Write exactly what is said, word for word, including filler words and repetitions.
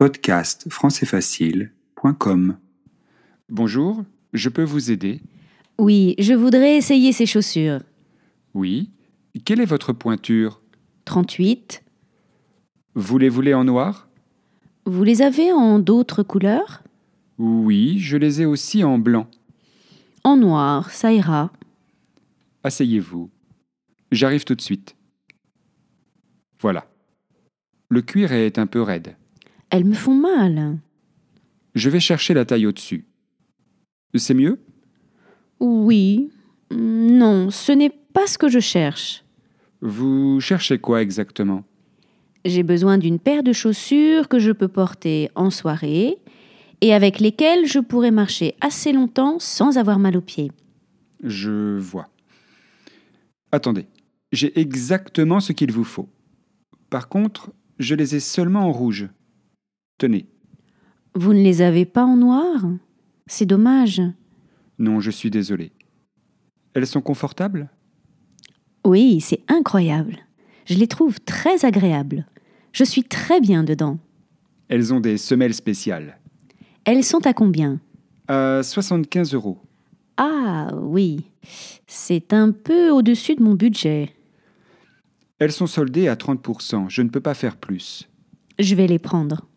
podcast français facile point com. Bonjour, je peux vous aider? Oui, je voudrais essayer ces chaussures. Oui. Quelle est votre pointure? trente-huit. Voulez-vous-les en noir? Vous les avez en d'autres couleurs? Oui, je les ai aussi en blanc. En noir, ça ira. Asseyez-vous. J'arrive tout de suite. Voilà. Le cuir est un peu raide. Elles me font mal. Je vais chercher la taille au-dessus. C'est mieux? Oui. Non, ce n'est pas ce que je cherche. Vous cherchez quoi exactement? J'ai besoin d'une paire de chaussures que je peux porter en soirée et avec lesquelles je pourrais marcher assez longtemps sans avoir mal aux pieds. Je vois. Attendez, j'ai exactement ce qu'il vous faut. Par contre, je les ai seulement en rouge. Tenez. Vous ne les avez pas en noir? C'est dommage. Non, je suis désolé. Elles sont confortables? Oui, c'est incroyable. Je les trouve très agréables. Je suis très bien dedans. Elles ont des semelles spéciales. Elles sont à combien? À soixante-quinze euros. Ah oui, c'est un peu au-dessus de mon budget. Elles sont soldées à trente pour cent. Je ne peux pas faire plus. Je vais les prendre.